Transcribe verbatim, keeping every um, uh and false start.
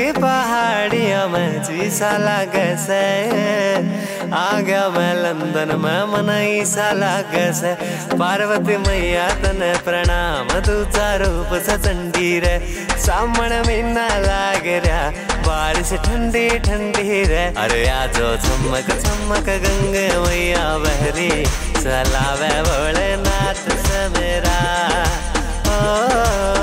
पहाड़ियों में जीसा लागे से। आ गया मैं लंदन में मनई सा लागे से। पार्वती मैया तने प्रणाम दूजा रूप से चंडी रे। सामने मीना लाग रहा बारिश ठंडी ठंडी रे। अरे आजो चमक चमक गंगे मैया बहरी चलावे भोलेनाथ से मेरा। ओ